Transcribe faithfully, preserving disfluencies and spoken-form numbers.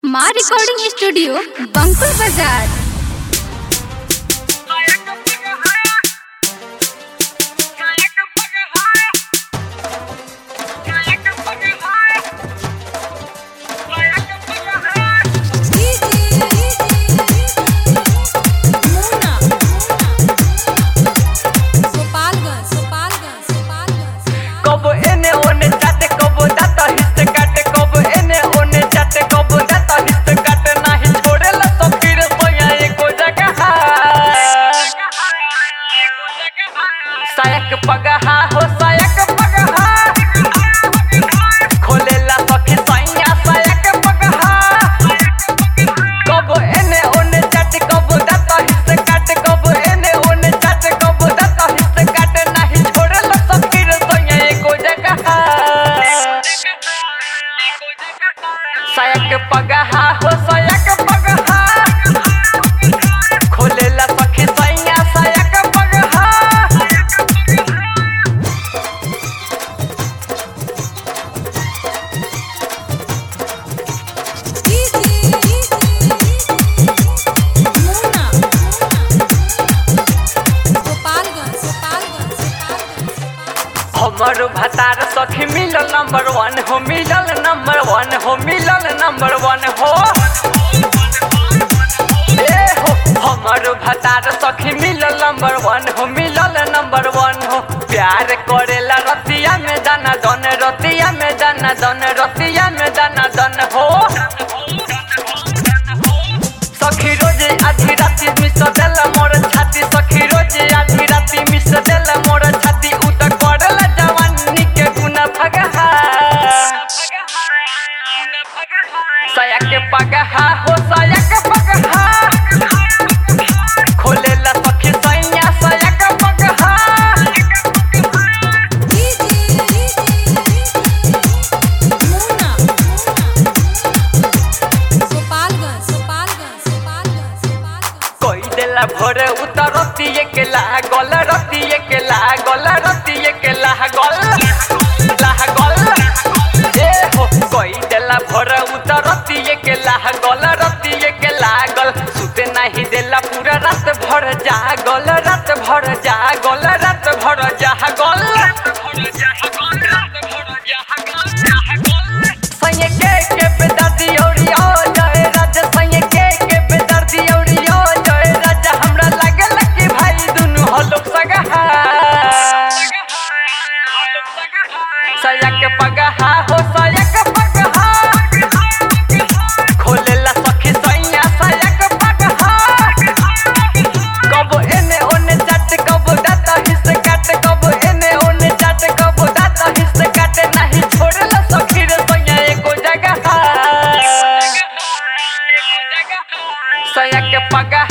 माँ recording studio बंकुल बाजार। सायक पगहा हो सायक पगहा खोलेला सखी सैया सायक पगहा कबो एने ओने चट कबो दाता हिस्से काट कबो एने ओने चट कबो दाता हिस्से काट नहीं छोड़ेला सखी रे सैया एको जगह सायक पगहा हो सायक पगहा खोलेला सखी सैया सायक पगहा हमारो भतार सखी मिलल नंबर वन हो मिलल नंबर वन हो मिलल नंबर वन हो ए हो हमारो भतार सखी मिलल नंबर वन हो मिलल नंबर वन हो प्यार करेला रतिया में दाना दन रतिया में दाना दन रतिया में दाना दन हो सखी रोज आधी राती मिस देला मोर छाती सखी रोज आधी राती मिस देला मोर छाती उ त करला जवानी के गुना भगहा सायक पगहा हो सायक पगहा खोलेला सखी सैया सायक पगहा कोई देला भोरे उतर रतिये के लागल रतिये के लागल रतिये के लागल लागल ए हो कोई देला भोरे उतर रतिये के लागल रतिये के लागल सुते नहीं देला पूरा रात भर जागल रात भर जागल रात भर जागल सैया के के बेदर्दी औरी ओ जय राजा सैया के के बेदर्दी औरी ओ जय राजा हमरा लागल कि भाई दुनु हलोक सगहा सायक पगहा हो सायक पगहा खोलेला सखी सैया सायक पगहा कबो एने ओने चट कबो दाता हिस्से काट कबो एने ओने चट कबो दाता हिस्से काट नहीं छोड़ेला सखी रे सैया एको जगह सायक पगहा